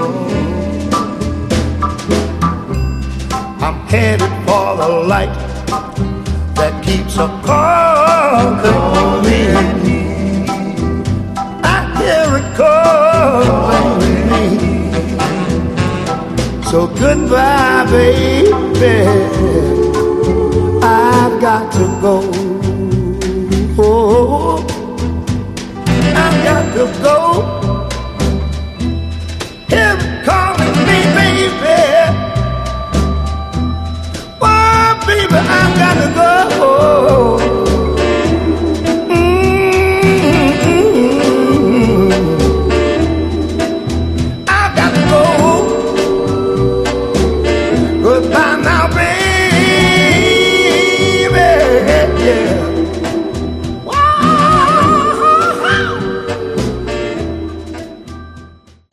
I'm headed for the light that keeps a calling me. I hear it calling me. So goodbye, baby, I've got to go. I've got to go.